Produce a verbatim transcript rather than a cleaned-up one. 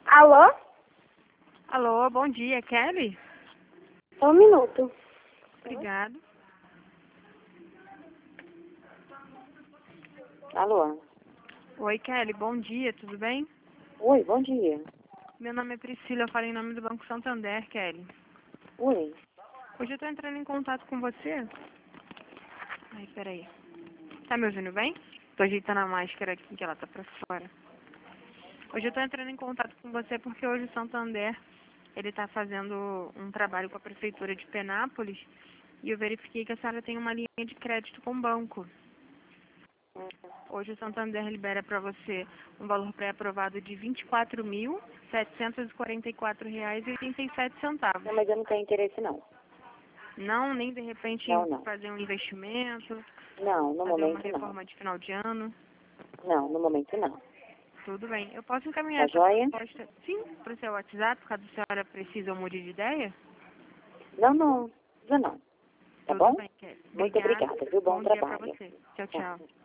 Alô? Alô, bom dia, Kelly? Só um minuto. Obrigado. Alô? Oi, Kelly, bom dia, tudo bem? Oi, bom dia. Meu nome é Priscila, eu falo em nome do Banco Santander, Kelly. Oi. Hoje eu tô entrando em contato com você. Ai, peraí. Tá me ouvindo bem? Tô ajeitando a máscara aqui, que ela tá pra fora. Hoje eu tô entrando em contato com você porque hoje o Santander, ele tá fazendo um trabalho com a Prefeitura de Penápolis e eu verifiquei que a senhora tem uma linha de crédito com o banco. Hoje o Santander libera para você um valor pré-aprovado de vinte e quatro mil, setecentos e quarenta e quatro reais e oitenta e sete centavos. Não, mas eu não tenho interesse, não. Não, nem de repente Não, em não. fazer um investimento, Não, no fazer uma momento, não. reforma de final de ano. Não, no momento, não. Tudo bem. Eu posso encaminhar Tá essa joia? proposta, sim, para o seu WhatsApp, caso a senhora precise ou mude de ideia? Não, não. Já não. Tá Tudo bom? bem, Kelly. Muito Obrigada. obrigada, viu? Bom Bom dia para trabalho. você. Tchau, Tchau. tchau.